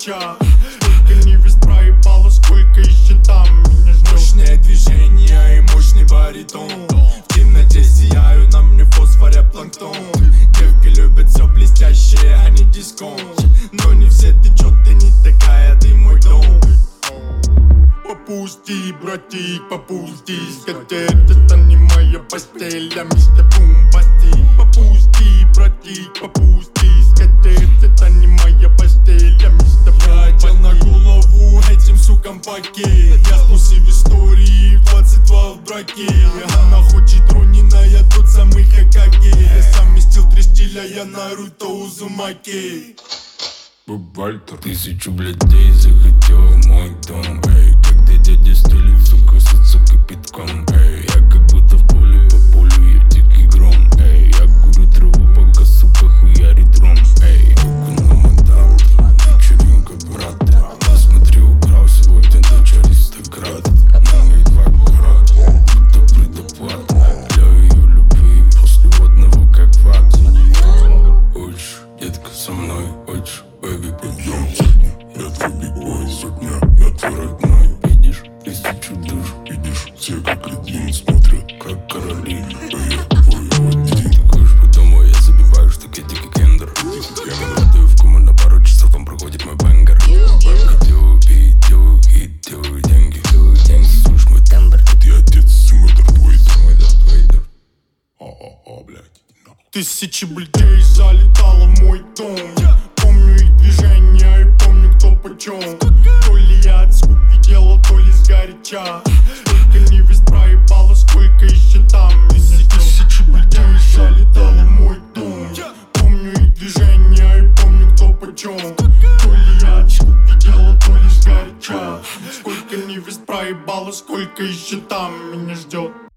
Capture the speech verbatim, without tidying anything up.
сгоряча. Сколько невест проебало, сколько еще там меня ждет. Мощные движения и мощный баритон. В темноте сияю, на мне фосфоре планктон. Девки любят все блестящее, а не дисконт. Но не все, ты чё, ты не такая, ты мой дом. Попусти, братик, попусти. Скатерть, это не моя постель, я мистер Бумбастик. Попусти, братик, попусти. Скатерть, это не моя постель, я мистер Бумбастик. Я одел на голову этим сукам пакет. Я спустив в истории в двадцать два в браке. Она хочет Ронина, тот самый Хокаге. Я совместил три стиля, я Наруто Узумаки. Вальтер. Тысячу блядей захотел в мой дом, эй. Когда дядя стали, сука, сутся кипятком, эй. Я как будто в поле, по полю я дикий гром, эй. Я курю траву, пока, сука, хуярит ром, эй. Руку на мадам, вечеринка, брат. Посмотри, украл сегодня дочь аристократ. На мои два карат, будто предоплата для ее любви, после водного как ват. Хочешь, детка, со мной, хочешь? Baby, пойдем сегодня, я твой бигбой, сотня, я твой родной. Видишь, тысячу душ, видишь, все как один смотрят, как короли, а я твой один. Хочешь по дому, я забиваю, что я дикий кендер. Я молодой в кому на пару часов, там проходит мой бэнгер. Делаю и делаю и делаю деньги, делаю деньги, слушай мой тембр. Ты отец, и мой Дарт Вейдер, мой Дарт Вейдер. О-о-о, блядь. Тысячи блядей залетало в мой дом. Помню их движения и помню, кто почем. То ли я от скуки делал, то ли сгоряча. Сколько невест проебало, сколько еще там меня ждет. Тысячи блядей залетало в мой дом. Помню их движения и помню, кто почем. То ли я от скуки делал, то ли сгоряча. Сколько невест проебало, сколько еще там меня ждет.